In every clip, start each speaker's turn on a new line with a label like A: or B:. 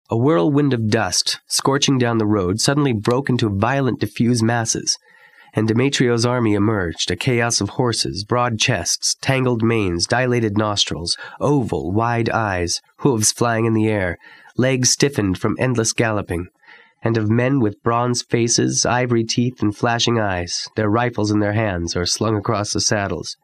A: A whirlwind of dust, scorching down the road, suddenly broke into violent diffuse masses, and Demetrio's army emerged, a chaos of horses, broad chests, tangled manes, dilated nostrils, oval, wide eyes, hooves flying in the air, legs stiffened from endless galloping, and of men with bronze faces, ivory teeth, and flashing eyes, their rifles in their hands or slung across the saddles.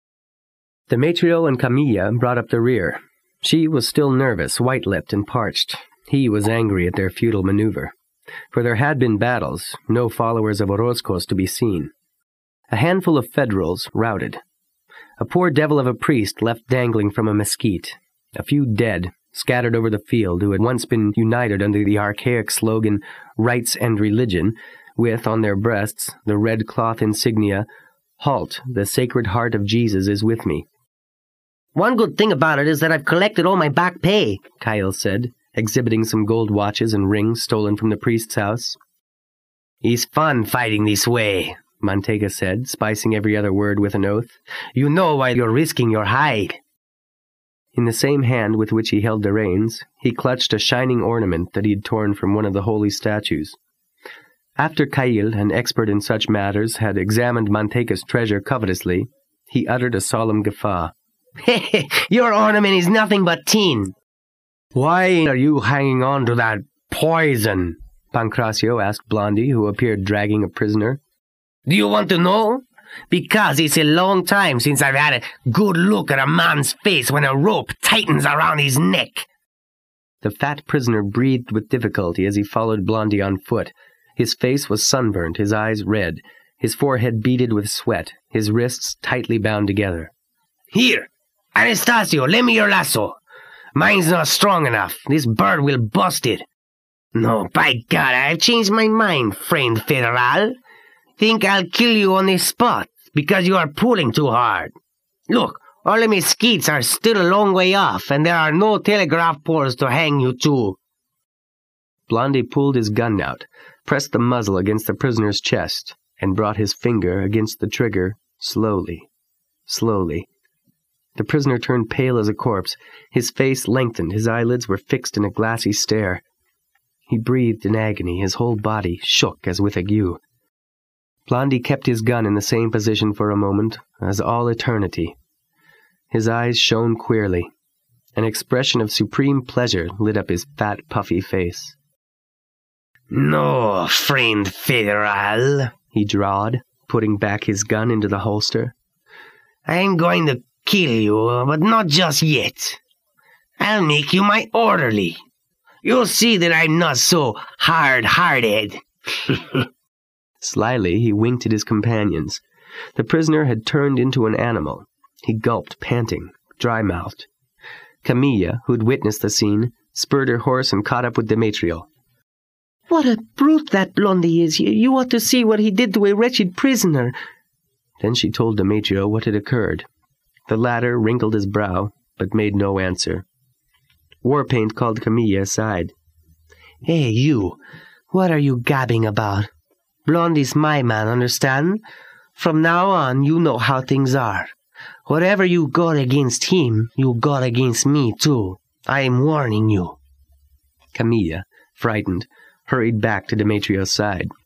A: Demetrio and Camilla brought up the rear. She was still nervous, white-lipped, and parched. He was angry at their futile maneuver. For there had been battles, no followers of Orozco's to be seen. A handful of federals routed. A poor devil of a priest left dangling from a mesquite. A few dead, scattered over the field, who had once been united under the archaic slogan, Rights and Religion, with, on their breasts, the red cloth insignia, Halt, the Sacred Heart of Jesus is with me.
B: "One good thing about it is that I've collected all my back pay," Kyle said, exhibiting some gold watches and rings stolen from the priest's house.
C: "It's fun fighting this way," Manteca said, spicing every other word with an oath. "You know why you're risking your hide."
A: In the same hand with which he held the reins, he clutched a shining ornament that he had torn from one of the holy statues. After Cahill, an expert in such matters, had examined Manteca's treasure covetously, he uttered a solemn guffaw.
C: "Your ornament is nothing but tin."
A: "Why are you hanging on to that poison?" Pancracio asked Blondie, who appeared dragging a prisoner.
C: "Do you want to know? Because it's a long time since I've had a good look at a man's face when a rope tightens around his neck."
A: The fat prisoner breathed with difficulty as he followed Blondie on foot. His face was sunburnt, his eyes red, his forehead beaded with sweat, his wrists tightly bound together.
C: "Here, Anastasio, lend me your lasso. Mine's not strong enough. This bird will bust it." "No, by God, I've changed my mind, friend Federal. Think I'll kill you on the spot because you are pulling too hard. Look, all the mesquites are still a long way off, and there are no telegraph poles to hang you to."
A: Blondie pulled his gun out, pressed the muzzle against the prisoner's chest, and brought his finger against the trigger slowly, slowly. The prisoner turned pale as a corpse. His face lengthened, his eyelids were fixed in a glassy stare. He breathed in agony, his whole body shook as with ague. Blondie kept his gun in the same position for a moment, as all eternity. His eyes shone queerly. An expression of supreme pleasure lit up his fat, puffy face.
C: "No, friend Federal," he drawled, putting back his gun into the holster. "I'm going to kill you, but not just yet. I'll make you my orderly. You'll see that I'm not so hard-hearted."
A: Slyly, he winked at his companions. The prisoner had turned into an animal. He gulped, panting, dry-mouthed. Camilla, who'd witnessed the scene, spurred her horse and caught up with Demetrio.
B: "What a brute that Blondie is! You ought to see what he did to a wretched prisoner."
A: Then she told Demetrio what had occurred. The latter wrinkled his brow, but made no answer. Warpaint called Camilla aside.
B: "Hey, you! What are you gabbing about? Blondie's my man, understand? From now on, you know how things are. Whatever you got against him, you got against me, too. I am warning you."
A: Camilla, frightened, hurried back to Demetrio's side.